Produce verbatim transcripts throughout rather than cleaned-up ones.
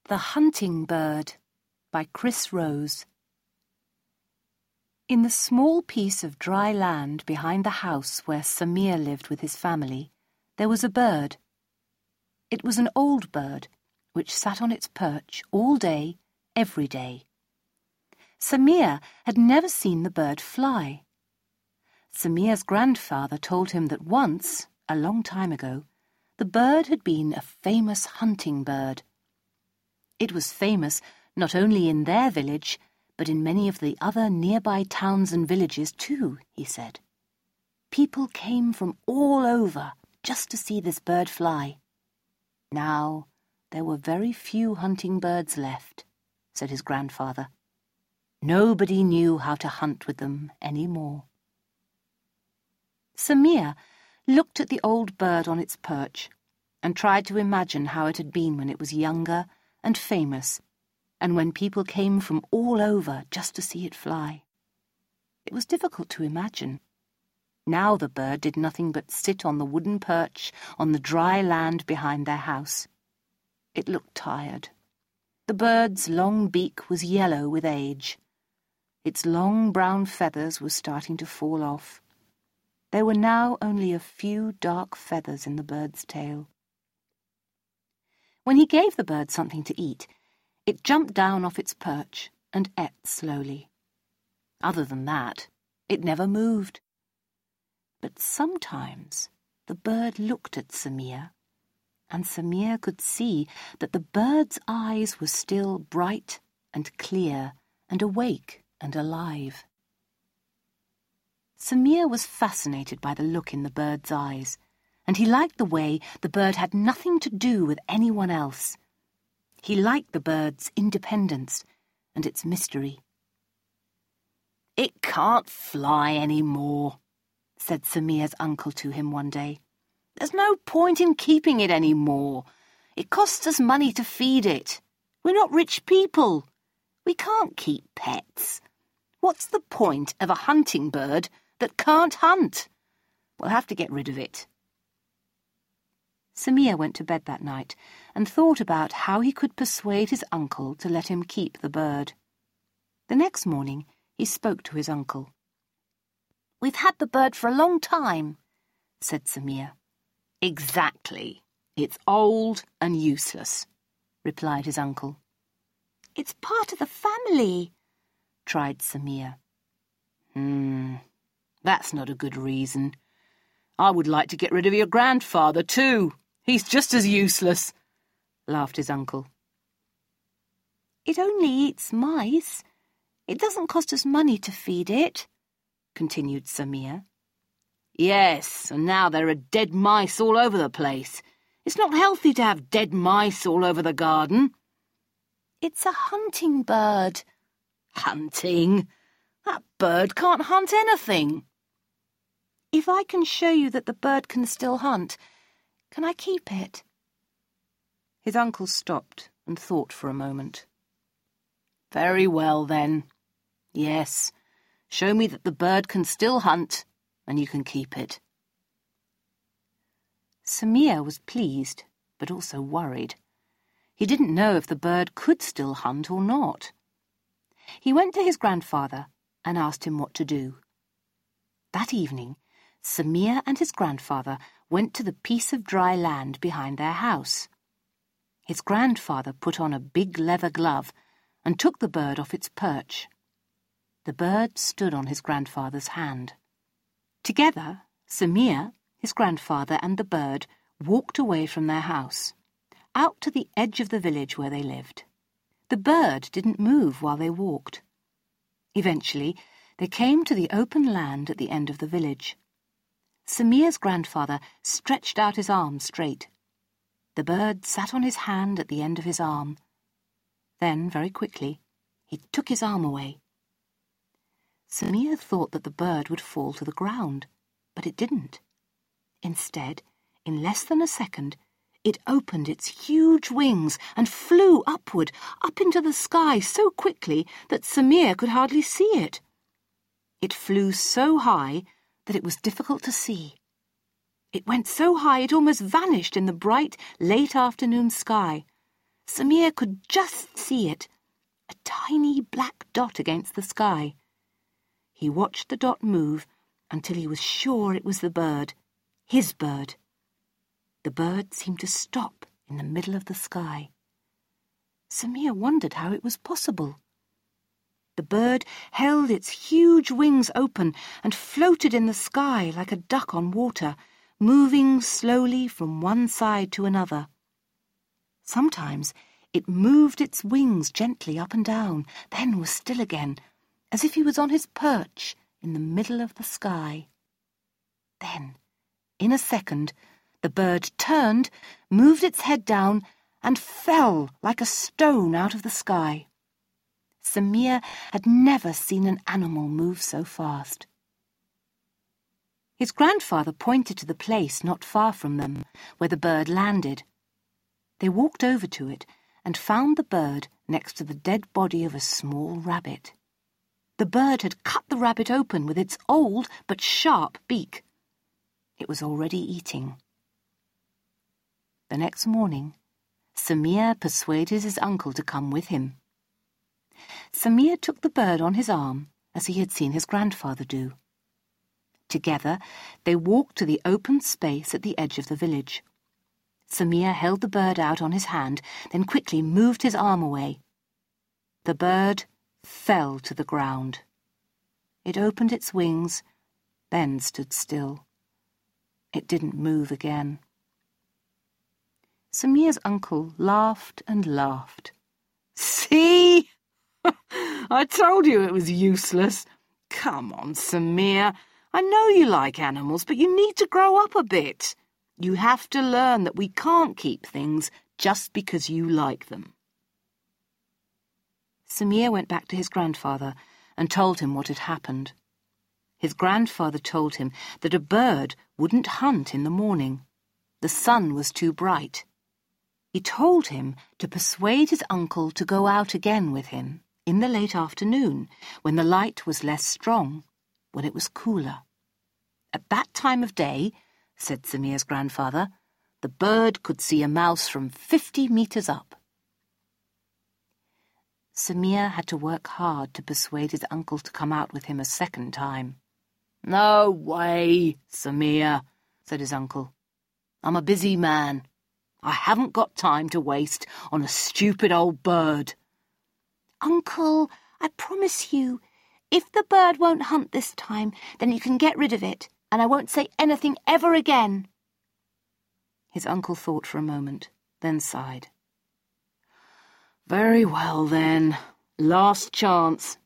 The Hunting Bird by Chris Rose. In the small piece of dry land behind the house where Samir lived with his family, there was a bird. It was an old bird, which sat on its perch all day, every day. Samir had never seen the bird fly. Samir's grandfather told him that once, a long time ago, the bird had been a famous hunting bird. It was famous not only in their village, but in many of the other nearby towns and villages too, he said. People came from all over just to see this bird fly. Now, there were very few hunting birds left, said his grandfather. Nobody knew how to hunt with them any more. Samir looked at the old bird on its perch and tried to imagine how it had been when it was younger and famous, and when people came from all over just to see it fly. It was difficult to imagine. Now the bird did nothing but sit on the wooden perch on the dry land behind their house. It looked tired. The bird's long beak was yellow with age. Its long brown feathers were starting to fall off. There were now only a few dark feathers in the bird's tail. When he gave the bird something to eat, it jumped down off its perch and ate slowly. Other than that, it never moved. But sometimes the bird looked at Samir, and Samir could see that the bird's eyes were still bright and clear and awake and alive. Samir was fascinated by the look in the bird's eyes, and he liked the way the bird had nothing to do with anyone else. He liked the bird's independence and its mystery. "It can't fly any more," said Samir's uncle to him one day. "There's no point in keeping it any more. It costs us money to feed it. We're not rich people. We can't keep pets. What's the point of a hunting bird that can't hunt? We'll have to get rid of it." Samir went to bed that night and thought about how he could persuade his uncle to let him keep the bird. The next morning he spoke to his uncle. "We've had the bird for a long time," said Samir. "Exactly. It's old and useless," replied his uncle. "It's part of the family," tried Samir. Hmm, that's not a good reason. I would like to get rid of your grandfather too. He's just as useless," laughed his uncle. "It only eats mice. It doesn't cost us money to feed it," continued Samir. "Yes, and now there are dead mice all over the place. It's not healthy to have dead mice all over the garden." "It's a hunting bird." "Hunting? That bird can't hunt anything." "If I can show you that the bird can still hunt, can I keep it?" His uncle stopped and thought for a moment. "Very well, then. Yes, show me that the bird can still hunt, and you can keep it." Samir was pleased, but also worried. He didn't know if the bird could still hunt or not. He went to his grandfather and asked him what to do. That evening, Samir and his grandfather went to the piece of dry land behind their house. His grandfather put on a big leather glove and took the bird off its perch. The bird stood on his grandfather's hand. Together, Samir, his grandfather, and the bird walked away from their house, out to the edge of the village where they lived. The bird didn't move while they walked. Eventually, they came to the open land at the end of the village. Samir's grandfather stretched out his arm straight. The bird sat on his hand at the end of his arm. Then, very quickly, he took his arm away. Samir thought that the bird would fall to the ground, but it didn't. Instead, in less than a second, it opened its huge wings and flew upward, up into the sky so quickly that Samir could hardly see it. It flew so high that it was difficult to see. It went so high it almost vanished in the bright, late afternoon sky, Samir could just see it, a tiny black dot against the sky. He watched the dot move until he was sure it was the bird, his bird. The bird seemed to stop in the middle of the sky. Samir wondered how it was possible. The bird held its huge wings open and floated in the sky like a duck on water, moving slowly from one side to another. Sometimes it moved its wings gently up and down, then was still again, as if he was on his perch in the middle of the sky. Then, in a second, the bird turned, moved its head down, and fell like a stone out of the sky. Samir had never seen an animal move so fast. His grandfather pointed to the place not far from them, where the bird landed. They walked over to it and found the bird next to the dead body of a small rabbit. The bird had cut the rabbit open with its old but sharp beak. It was already eating. The next morning, Samir persuaded his uncle to come with him. Samir took the bird on his arm, as he had seen his grandfather do. Together, they walked to the open space at the edge of the village. Samir held the bird out on his hand, then quickly moved his arm away. The bird fell to the ground. It opened its wings, then stood still. It didn't move again. Samir's uncle laughed and laughed. "See? I told you it was useless. Come on, Samir. I know you like animals, but you need to grow up a bit. You have to learn that we can't keep things just because you like them." Samir went back to his grandfather and told him what had happened. His grandfather told him that a bird wouldn't hunt in the morning. The sun was too bright. He told him to persuade his uncle to go out again with him in the late afternoon, when the light was less strong, when it was cooler. At that time of day, said Samir's grandfather, the bird could see a mouse from fifty metres up. Samir had to work hard to persuade his uncle to come out with him a second time. "No way, Samir," said his uncle. "I'm a busy man. I haven't got time to waste on a stupid old bird." "Uncle, I promise you, if the bird won't hunt this time, then you can get rid of it, and I won't say anything ever again." His uncle thought for a moment, then sighed. "Very well, then. Last chance."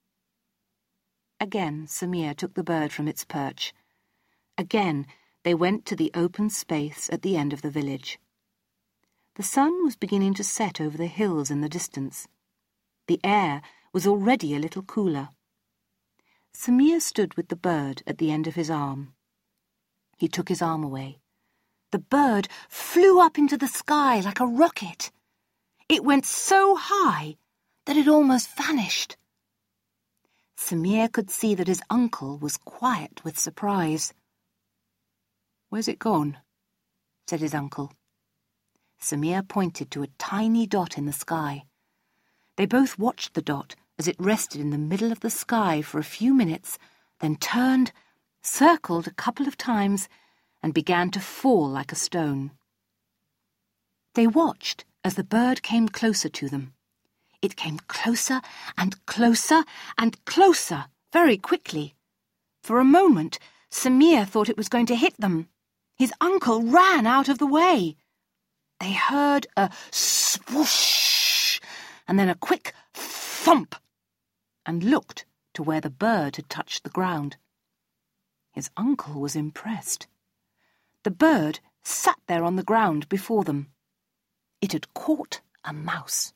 Again, Samir took the bird from its perch. Again, they went to the open space at the end of the village. The sun was beginning to set over the hills in the distance. The air was already a little cooler. Samir stood with the bird at the end of his arm. He took his arm away. The bird flew up into the sky like a rocket. It went so high that it almost vanished. Samir could see that his uncle was quiet with surprise. "Where's it gone?" said his uncle. Samir pointed to a tiny dot in the sky. They both watched the dot as it rested in the middle of the sky for a few minutes, then turned, circled a couple of times, and began to fall like a stone. They watched as the bird came closer to them. It came closer and closer and closer, very quickly. For a moment, Samir thought it was going to hit them. His uncle ran out of the way. They heard a swoosh and then a quick thump, and looked to where the bird had touched the ground. His uncle was impressed. The bird sat there on the ground before them. It had caught a mouse.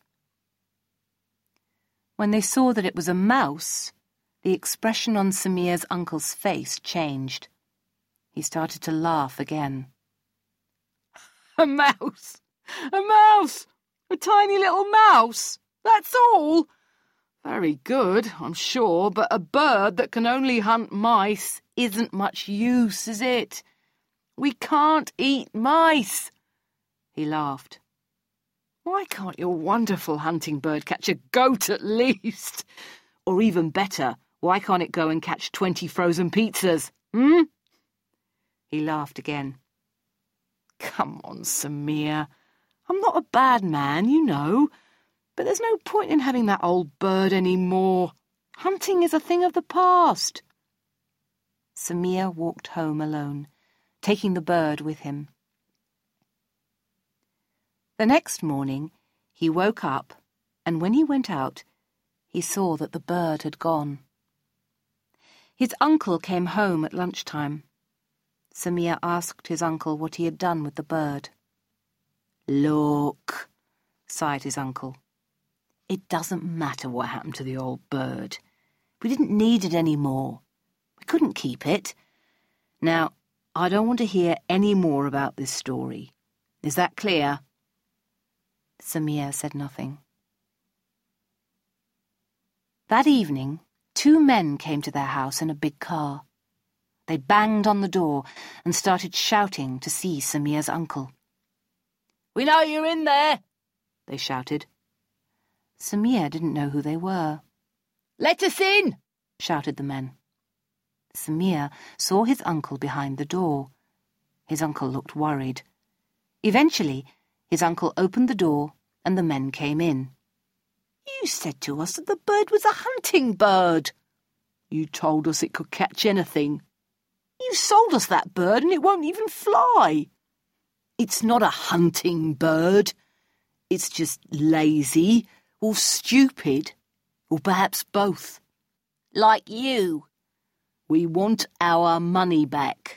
When they saw that it was a mouse, the expression on Samir's uncle's face changed. He started to laugh again. "A mouse! A mouse! A tiny little mouse! That's all! Very good, I'm sure, but a bird that can only hunt mice isn't much use, is it? We can't eat mice." He laughed. Why can't your wonderful hunting bird catch a goat at least? Or even better, why can't it go and catch twenty frozen pizzas, hmm? He laughed again. Come on, Samir. I'm not a bad man, you know, but there's no point in having that old bird any more. Hunting is a thing of the past. Samir walked home alone, taking the bird with him. The next morning, he woke up, and when he went out, he saw that the bird had gone. His uncle came home at lunchtime. Samir asked his uncle what he had done with the bird. Look, sighed his uncle. It doesn't matter what happened to the old bird. We didn't need it any more. We couldn't keep it. Now, I don't want to hear any more about this story. Is that clear? Samir said nothing. That evening, two men came to their house in a big car. They banged on the door and started shouting to see Samir's uncle. We know you're in there, they shouted. Samir didn't know who they were. Let us in, shouted the men. Samir saw his uncle behind the door. His uncle looked worried. Eventually, his uncle opened the door and the men came in. You said to us that the bird was a hunting bird. You told us it could catch anything. You sold us that bird and it won't even fly. It's not a hunting bird. It's just lazy or stupid, or perhaps both. Like you. We want our money back.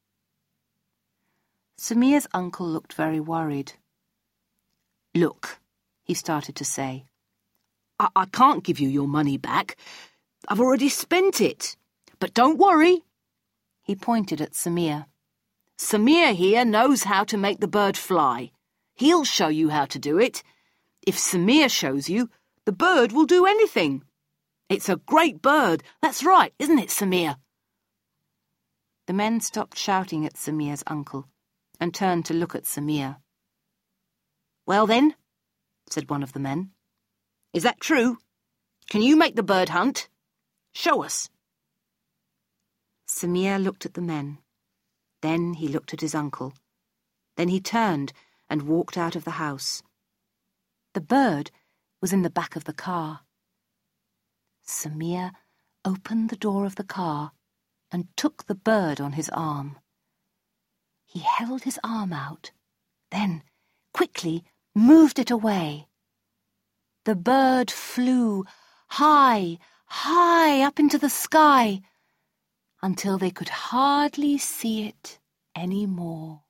Samir's uncle looked very worried. Look, he started to say, I, I can't give you your money back. I've already spent it. But don't worry. He pointed at Samir. Samir here knows how to make the bird fly. He'll show you how to do it. If Samir shows you, the bird will do anything. It's a great bird. That's right, isn't it, Samir? The men stopped shouting at Samir's uncle and turned to look at Samir. Well then, said one of the men. Is that true? Can you make the bird hunt? Show us. Samir looked at the men. Then he looked at his uncle. Then he turned and walked out of the house. The bird was in the back of the car. Samir opened the door of the car and took the bird on his arm. He held his arm out, then quickly moved it away. The bird flew high, high up into the sky, until they could hardly see it any more.